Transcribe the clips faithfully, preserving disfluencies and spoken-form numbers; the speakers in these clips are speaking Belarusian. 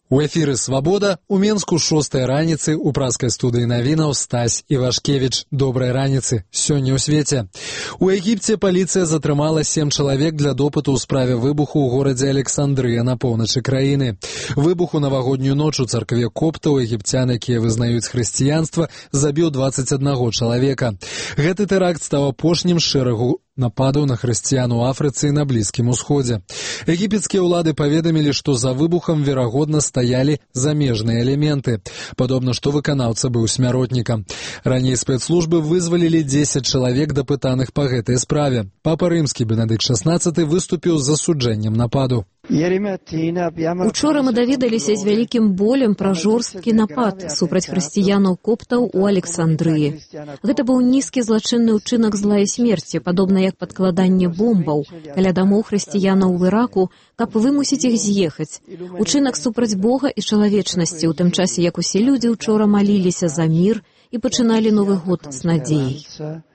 У эфіры «Свабода» у Менску шостая раніцы у праскай студыі навінаў Стась Івашкевіч. Добрай раніцы. Сёння ў свеце. У Егіпце паліцыя затрымала сем чалавек для допыту ў справе выбуху ў горадзе Александрыя на поўначы краіны. Выбух у навагоднюю ноч у царкве коптаў егіпцян, якія вызнаюць хрысціянства, забіў дваццаць аднаго чалавека. Гэты тэракт стаў апошнім з шэрагу нападаў на хрысціян у Афрыцы і на Блізкім Усходзе. Егіпецкія ўлады паведамілі, што за выбухам верагодна стаялі замежныя элементы. Падобна, што выканаўца быў смяротнікам. Раней спецслужбы вызвалілі дзесяць чалавек, дапытаных па гэтай справе. Папа рымскі Бенедыкт шаснаццаты выступіў з засуджэннем нападу. Учора мы даведаліся з вялікім болем пра жорсткі напад супраць хрысціянаў-коптаў у Александрыі. Гэта быў нізкі злачынны ўчынак зла і смерці, падобна як падкладанне бомбаў каля дамоў хрысціянаў у Іраку, каб вымусіць іх з'ехаць. Учынак супраць Бога і чалавечнасці, у тым часе, як усе людзі учора маліліся за мір і пачыналі Новы год з надзеяй.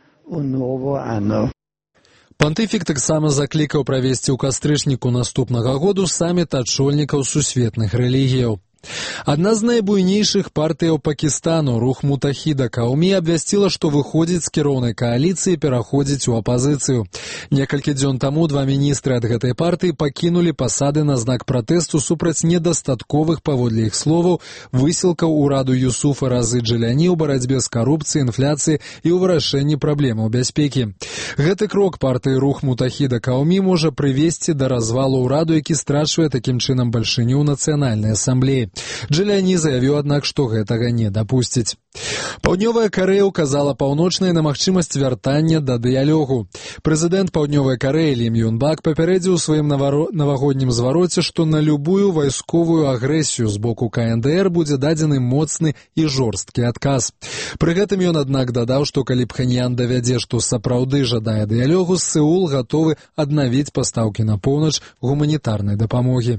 Пантыфік таксама заклікаў правесці ў кастрычніку наступнага году саміт адшольнікаў сусветных рэлігіяў. Адна з найбуйнейшых партыяў Пакістану, рух Мутахіда Каўмі, абвясціла, што выходзіць з кіроўнай кааліцыі і пераходзіць у апазіцыю. Некалькі дзён таму два міністры ад гэтай партыі пакінулі пасады на знак пратэсту супраць недастатковых, паводле іх словаў, высілкаў ураду Юсуфа Разы Джаляні ў барацьбе з карупцыяй, інфляцыяй і ў вырашэнні праблемаў бяспекі. Гэты крок партыі рух Мутахіда Каўмі можа прывесці да развалу ўраду, які страчвае такім чынам бальшыню ў нацыянальнай асамблеі. Джаляні заявіў, аднак, што гэтага не дапусціць. Паўднёвая Карэя ўказала паўночнай на магчымасць вяртання да дыялогу. Прэзідэнт Паўднёвай Карэі Лім Юн Бак папярэдзіў у сваім наваро... навагоднім звароце, што на любую вайсковую агрэсію з боку ка эн дэ эр будзе дадзены моцны і жорсткі адказ. Пры гэтым ён, аднак, дадаў, што калі Пхеньян давядзе, што сапраўды жадае дыялогу, Сеул гатовы аднавіць пастаўкі на поўнач гуманітарнай дапамогі.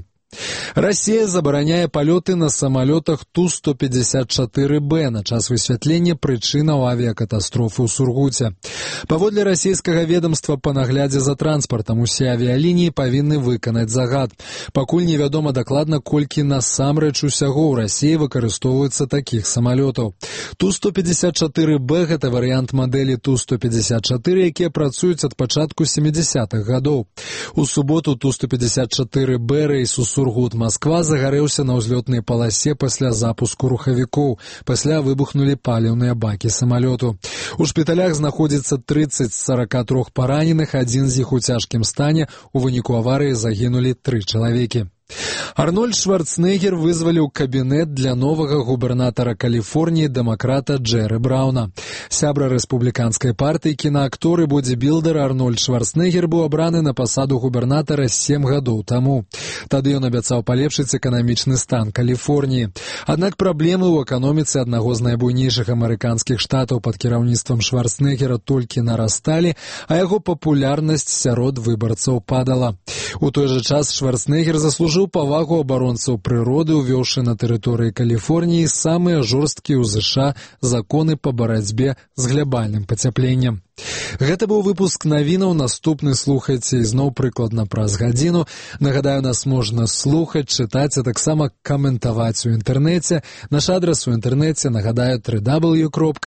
Расія забараняе палёты на самалётах Ту сто пятьдесят четыре бэ на час высвятлення прычынаў авіякатастрофы ў Сургуце. Паводле расійскага ведамства па наглядзе за транспартам усе авіялініі павінны выканаць загад. Пакуль невядома дакладна, колькі насамрэч усяго ў Расіі выкарыстоўваецца такіх самалётаў. Ту сто пятьдесят четыре бэ – гэта варыянт мадэлі Ту сто пятьдесят четыре, якія працуюць ад пачатку сямідзясятых гадоў. У суботу Ту сто пятьдесят четыре бэ рэйс у Сургут-Масква загарэўся на ўзлётнай паласе пасля запуску рухавікоў. Пасля выбухнулі паліўныя бакі самалёту. У шпіталях знаходзіцца трыццаць з сарака трох параненых, адзін з іх у цяжкім стане. У выніку аварыі загінулі тры чалавекі. Арнольд Шварценеггер вызваліў кабінет для новага губернатара Каліфорніі дэмакрата Джэры Брауна. Сябра рэспубліканскай партыі, кінаактор і бодзібілдэр Арнольд Шварценеггер быў абраны на пасаду губернатара сем гадоў таму. Тады ён абяцаў палепшыць эканамічны стан Каліфорніі. Аднак праблемы ў эканоміцы аднаго з найбуйнейшых амерыканскіх штатаў пад кіраўніцтвам Шварценеггера толькі нарасталі, а яго папулярнасць сярод выбарцаў падала. У той жа час Шварценеггер заслужыў павагу абаронцаў прыроды, увёўшы на тэрыторыі Каліфорніі самыя жорсткія ў ЗША законы па барацьбе з глябальным пацяпленнем. Гэта быў выпуск навінаў, наступны слухайце ізноў прыкладна праз гадзіну. Нагадаю, нас можна слухаць, чытаць, а таксама каментаваць у інтэрнэце. Наш адрас у інтэрнэце, нагадаю, дабл ю дабл ю дабл ю кропка